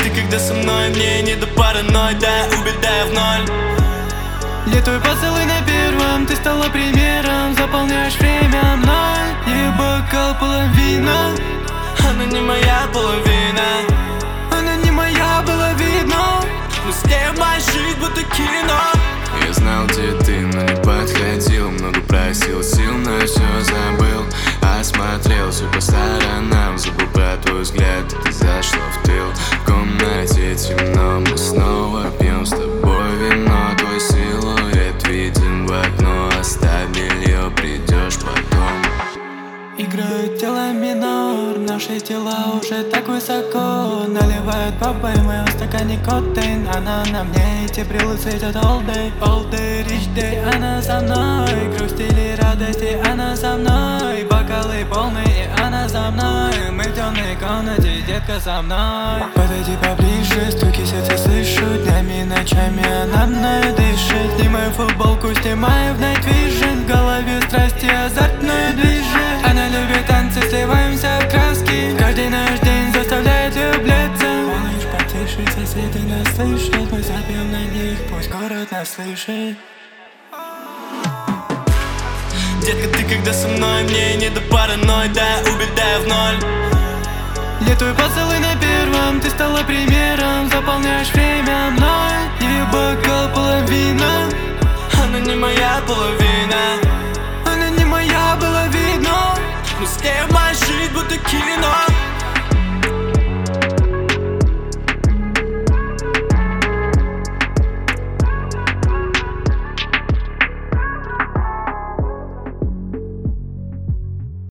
ты, когда со мной, мне не до паранойи, да, убедай в ноль. Я твой поцелуй на первом, ты стала примером, заполняешь время мной. И бокал половина, Она не моя половина, она не моя половина. но с ней моя жизнь будто кино. Я знал, где ты, но не подходил. Много просил сил, но я все забыл. Осмотрелся по сторонам, забыл про твой взгляд, ты зашла в тыл. В комнате темно, мы снова пьем с тобой вино. Твой силуэт виден в окно, оставь белье, придешь потом. Играют тела минор, наши тела уже так высоко. Наливают бабой в моем стакане коктейль. Она на мне, эти брелы светят all day, rich day. Она со мной, грусть или радости, она со мной. Бокалы полные, она за мной. Мы в темной комнате, детка со мной. Подойди поближе, стуки сердца слышу. Днями, ночами она мной дышит. Снимаю футболку, снимаю в Night Vision. В голове страсти азартную движет. Она любит танцы, сливаемся в краски. Каждый наш день заставляет влюбляться. Малыш, потише, соседи нас слышат. Мы запьем на них, пусть город нас слышит. Детка, ты, когда со мной, мне не до паранойи, да, убедай в ноль. Я твой поцелуй на первом, ты стала примером, заполняешь время мной. И бокал половина, Она не моя половина,